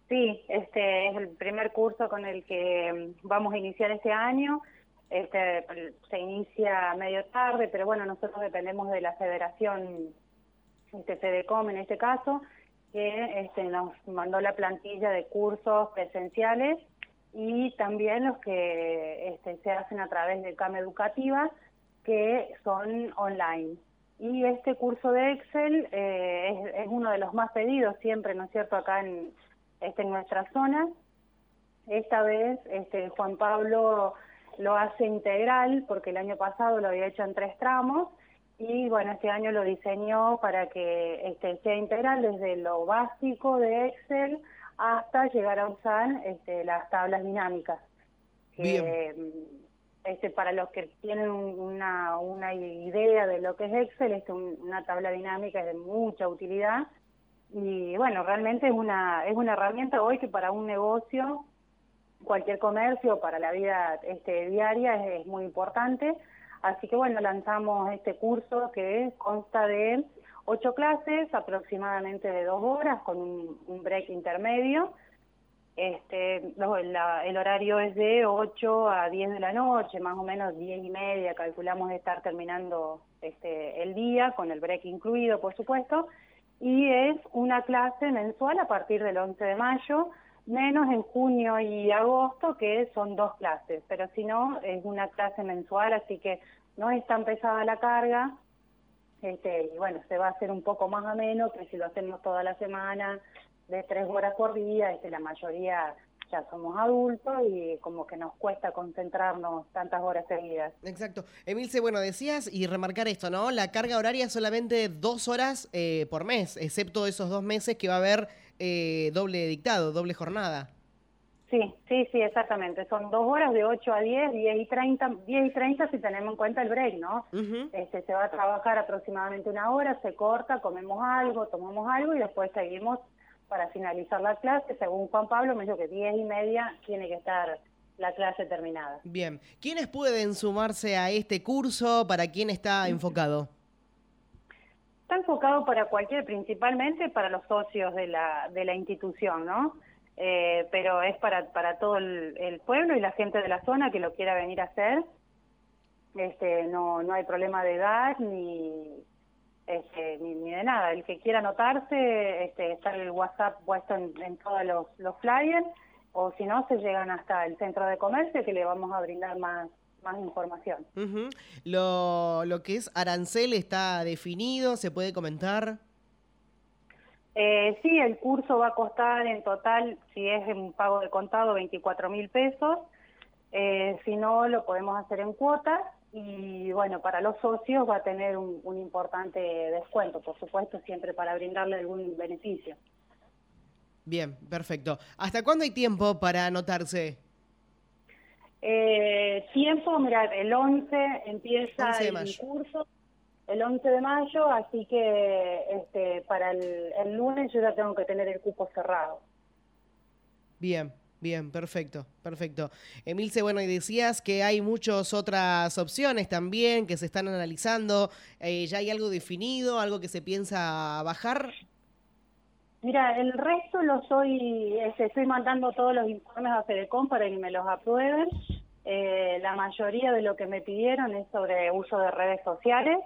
Sí, este es el primer curso con el que vamos a iniciar este año. Se inicia medio tarde, pero bueno, nosotros dependemos de la Federación Fedecom en este caso, que nos mandó la plantilla de cursos presenciales y también los que se hacen a través de CAM Educativa, que son online. Y este curso de Excel es uno de los más pedidos siempre, ¿no es cierto?, acá en nuestra zona. Esta vez Juan Pablo lo hace integral, porque el año pasado lo había hecho en 3 tramos, y bueno, este año lo diseñó para que sea integral desde lo básico de Excel hasta llegar a usar las tablas dinámicas, Bien, que para los que tienen una idea de lo que es Excel, una tabla dinámica es de mucha utilidad. Y bueno, realmente es una herramienta hoy que para un negocio, cualquier comercio, para la vida diaria es muy importante. Así que bueno, lanzamos este curso que consta de 8 clases, aproximadamente de 2 horas, con un break intermedio. El horario es de 8 a 10 de la noche, más o menos 10 y media, calculamos de estar terminando el día, con el break incluido, por supuesto, y es una clase mensual a partir del 11 de mayo, menos en junio y agosto, que son 2 clases, pero si no, es una clase mensual, así que no es tan pesada la carga. Y bueno, se va a hacer un poco más ameno que si lo hacemos toda la semana, de 3 horas por día. La mayoría ya somos adultos y como que nos cuesta concentrarnos tantas horas seguidas. exacto. Emilce, bueno, decías y remarcar esto, ¿no? La carga horaria es solamente 2 horas por mes, excepto esos 2 meses que va a haber doble dictado, doble jornada. Sí, sí, sí, exactamente. Son 2 horas de 8 a 10, 10 y 30 si tenemos en cuenta el break, ¿no? Ujú. Se va a trabajar aproximadamente 1 hora, se corta, comemos algo, tomamos algo y después seguimos para finalizar la clase. Según Juan Pablo, me dijo que 10 y media tiene que estar la clase terminada. Bien. ¿Quiénes pueden sumarse a este curso? ¿Para quién está enfocado? Está enfocado para principalmente para los socios de la institución, ¿no? Pero es para todo el pueblo y la gente de la zona que lo quiera venir a hacer. No hay problema de edad ni de nada. El que quiera anotarse, está el WhatsApp puesto en todos los flyers, o si no, se llegan hasta el centro de comercio, que le vamos a brindar más información. Ujú. Lo que es arancel está definido, se puede comentar. Sí, el curso va a costar en total, si es en pago de contado, 24.000 pesos. Si no, lo podemos hacer en cuotas. Y bueno, para los socios va a tener un importante descuento, por supuesto, siempre para brindarle algún beneficio. Bien, perfecto. ¿Hasta cuándo hay tiempo para anotarse? Tiempo, mira, el 11 11 empieza de el mayo. curso, el 11 de mayo, así que para el lunes yo ya tengo que tener el cupo cerrado. Bien, bien, perfecto, perfecto. Emilce, bueno, y decías que hay muchas otras opciones también que se están analizando. ¿Ya hay algo definido, algo que se piensa bajar? Mira, el resto estoy mandando todos los informes a Fedecom para que me los aprueben. La mayoría de lo que me pidieron es sobre uso de redes sociales.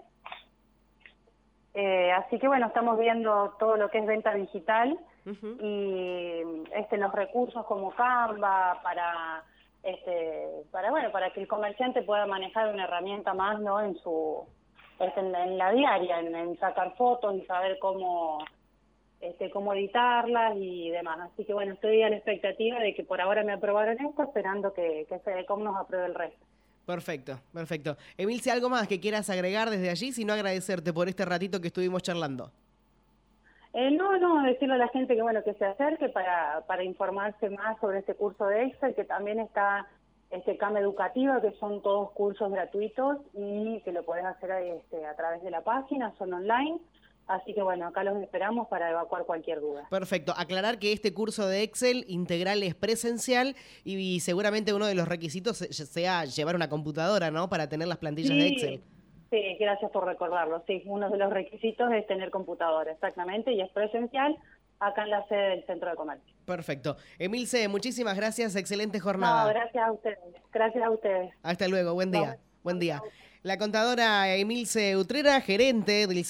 Así que bueno, estamos viendo todo lo que es venta digital Ujú. y los recursos como Canva para que el comerciante pueda manejar una herramienta más, ¿no? En la diaria, en sacar fotos y saber cómo editarlas y demás. Así que bueno, estoy a la expectativa de que por ahora me aprobaron esto, esperando que Fedecom nos apruebe el resto. Perfecto, perfecto. Emilce, ¿algo más que quieras agregar desde allí? Si no, agradecerte por este ratito que estuvimos charlando. No, decirle a la gente que bueno, que se acerque para informarse más sobre este curso de Excel, que también está CAM Educativa, que son todos cursos gratuitos y que lo podés hacer a través de la página, son online. Así que bueno, acá los esperamos para evacuar cualquier duda. Perfecto. Aclarar que este curso de Excel integral es presencial y seguramente uno de los requisitos sea llevar una computadora, ¿no? Para tener las plantillas de Excel. Sí, sí, gracias por recordarlo. Sí, uno de los requisitos es tener computadora, exactamente, y es presencial. acá en la sede del Centro de Comercio. Perfecto. Emilce, muchísimas gracias, excelente jornada. No, gracias a ustedes. Gracias a ustedes. Hasta luego, buen día. No, Buen día. La contadora Emilce Utrera, gerente del